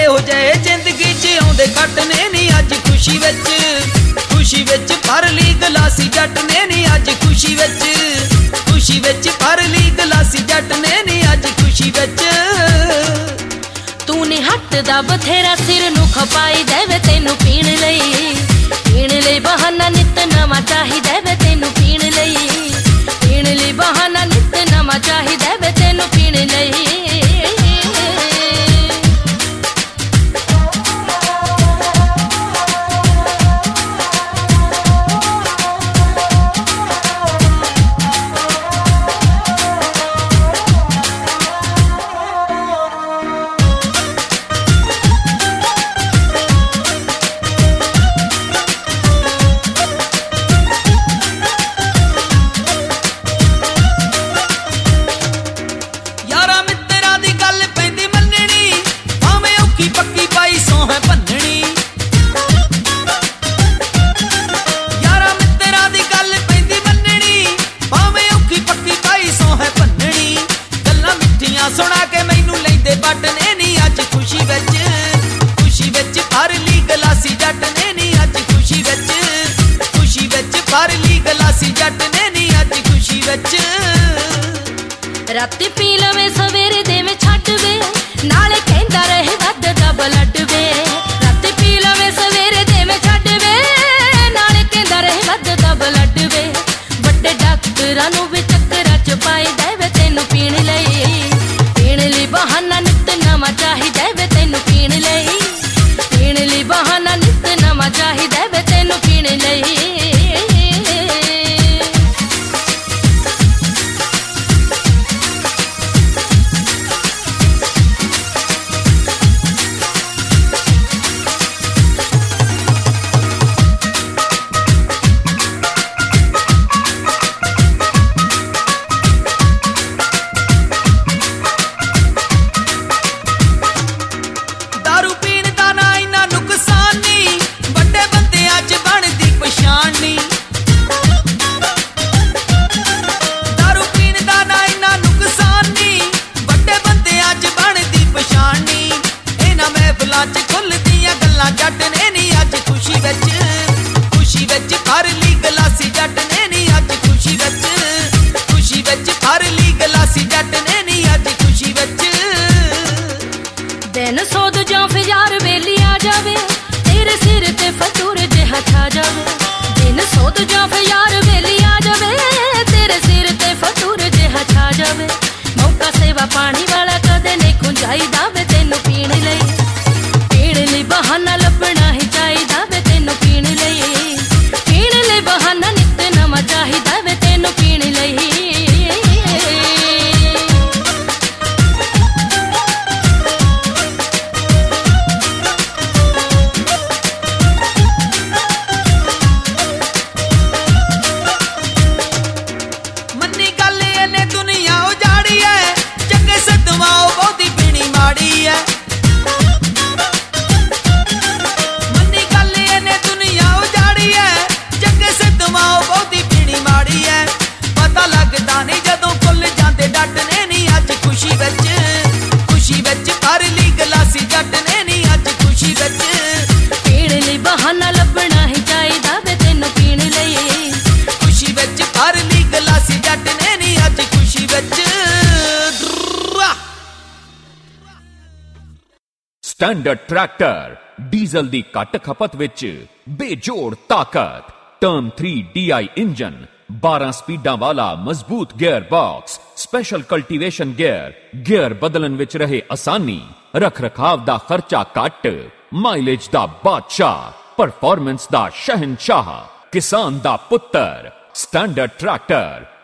ਇਹੋ ਜਿਹੇ ਜ਼ਿੰਦਗੀ 'ਚ ਆਉਂਦੇ ਕੱਟ ਨੇ ਨੀ ਅੱਜ ਖੁਸ਼ੀ ਵਿੱਚ ਭਰ ਲਈ ਗਲਾਸੀ ਜੱਟ ਨੇ ਨੀ ਅੱਜ ਖੁਸ਼ੀ ਵਿੱਚ ਭਰ ਲਈ ਗਲਾਸੀ ਜੱਟ ਨੇ ਨੀ ਅੱਜ ਖੁਸ਼ੀ ਵਿੱਚ। ਤੂੰ ਨੀ ਹੱਟਦਾ ਬਥੇਰਾ ਸਿਰ ਨੂੰ ਖਪਾਈ ਦੇਵੇ ਤੈਨੂੰ ਪੀਣ ਲਈ ਬਹਾਨਾ ਨਿੱਤ ਨਵਾਂ ਚਾਹੀਦਾ ਵੇ ਤੈਨੂੰ ਪੀਣ ਲਈ ਬਹਾਨਾ ਨਿੱਤ ਨਵਾਂ ਚਾਹੀਦਾ ਵੇ ਤੈਨੂੰ ਪੀਣ ਲਈ। ਸੁਣਾ ਕੇ ਮੈਨੂੰ ਲੈਂਦੇ ਬੱਟ ਨੇ ਨੀ ਅੱਜ ਖੁਸ਼ੀ ਵਿੱਚ ਭਰ ਲਈ ਗਲਾਸੀ ਜੱਟ ਨੇ ਨੀ ਅੱਜ ਖੁਸ਼ੀ ਵਿੱਚ ਭਰ ਲਈ ਗਲਾਸੀ ਜੱਟ ਨੇ ਨੀ ਅੱਜ ਖੁਸ਼ੀ ਵਿੱਚ। ਰਾਤੀ ਪੀ ਲਵੇਂ ਸਵੇਰੇ ਦੇਵੇਂ ਛੱਡ ਵੇ ਨਾਲੇ ਕਹਿੰਦਾ ਰਹੇ ਵੱਧ ਦਾ ਬਲੱਡ ਵੇ। ਰਾਤੀ ਪੀ ਲਵੇਂ ਸਵੇਰੇ ਦੇਵੇਂ ਛੱਡ ਵੇ ਨਾਲੇ ਕਹਿੰਦਾ ਰਹੇ ਵੱਧ ਦਾ ਬਲੱਡ ਵੇ। ਵੱਡੇ ਡਾਕਟਰਾਂ ਨੂੰ ਵੀ ਚੱਕਰਾਂ ਚ ਪਾਈ ਦੇਵੇ ਤੈਨੂੰ ਪੀਣ ਲਈ ਬਹਾਨਾ ਨਿੱਤ ਨਵਾਂ ਚਾਹੀਦਾ ਵੇ ਤੈਨੂੰ ਪੀਣ ਲਈ ਬਹਾਨਾ ਨਿੱਤ ਨਵਾਂ ਚਾਹੀਦਾ ਵੇ ਤੈਨੂੰ ਪੀਣ ਲਈ। ਜੱਟ ਨੇ ਨੀ ਅੱਜ ਖੁਸ਼ੀ ਵਿੱਚ ਭਰ ਲਈ ਗਲਾਸੀ ਜੱਟ ਨੇ ਨੀ ਅੱਜ ਖੁਸ਼ੀ ਵਿੱਚ ਭਰ ਲਈ ਗਲਾਸੀ ਜੱਟ ਨੇ ਨੀ ਅੱਜ ਖੁਸ਼ੀ ਵਿੱਚ। ਦਿਨ ਸੋਧ ਜਾਂ ਫਿਜ਼ਾਰ ਵੇਲੀ ਆ ਜਾਵੇ ਤੇਰੇ ਸਿਰ ਤੇ ਫਤੂਰ ਜਿਹਾ ਛਾ ਜਾਵੇ। ਦਿਨ ਸੋਧ ਜਾਂ ਫਿਜ਼ਾਰ ਵੇਲੀ ਆ ਜਾਵੇ ਤੇਰੇ ਸਿਰ ਤੇ ਫਤੂਰ ਜਿਹਾ ਛਾ ਜਾਵੇ। ਮੌਕਾ ਸੇਵਾ ਪਾਣੀ ਵਾਲਾ ਕਦੇ ਨਹੀਂ ਖੁੰਝਾਈਦਾ ਵੇ ਤੈਨੂੰ ਪੀਣ ਲਈ ਬਹਾਨਾ ਲੱਭਣਾ ਹੀ ਚਾਹੀਦਾ ਵੇ ਤੈਨੂੰ ਪੀਣ ਲਈ ਬਹਾਨਾ ਨਿੱਤ ਨਵਾਂ ਚਾਹੀਦਾ ਵੇ ਤੈਨੂੰ ਪੀਣ ਲਈ। ਮੰਨੀ ਗੱਲ ਇਹਨੇ ਦੁਨੀਆ ਉਜਾੜੀ ਐ ਚੰਗੇ ਸਦਵਾ ਉਹ ਬਹੁਤੀ ਪੀਣੀ ਮਾੜੀ ਐ। ਲੱਗਦਾ ਨਹੀਂ ਜਦੋਂ ਭੁੱਲ ਜਾਂਦੇ ਡੱਟ ਨੇ ਨੀ ਅੱਜ ਖੁਸ਼ੀ ਵਿੱਚ ਭਰ ਲਈ ਗਲਾਸੀ ਜੱਟ ਨੇ ਨੀ ਅੱਜ ਖੁਸ਼ੀ ਵਿੱਚ। ਪੀਣ ਲਈ ਬਹਾਨਾ ਲੱਭਣਾ ਹੀ ਚਾਹੀਦਾ ਵੇ ਤੈਨੂੰ ਪੀਣ ਲਈ ਖੁਸ਼ੀ ਵਿੱਚ ਭਰ ਲਈ ਗਲਾਸੀ ਜੱਟ ਨੇ ਨੀ ਅੱਜ ਖੁਸ਼ੀ ਵਿੱਚ। ਸਟੈਂਡਰਡ ਟਰੈਕਟਰ ਡੀਜ਼ਲ ਦੀ ਘੱਟ ਖਪਤ ਵਿੱਚ ਬੇਜੋੜ ਤਾਕਤ ਟਰਨ 3 DI ਇੰਜਨ 12 ਸਪੀਡਾਂ ਵਾਲਾ ਮਜ਼ਬੂਤ gear box special cultivation gear ਬਦਲਣ ਵਿੱਚ ਰਹੇ ਆਸਾਨੀ रख रखाव दा खर्चा घट, माइलेज दा बादशाह, परफॉर्मेंस दा शहनशाह, किसान दा पुत्र, स्टैंडर्ड ट्रैक्टर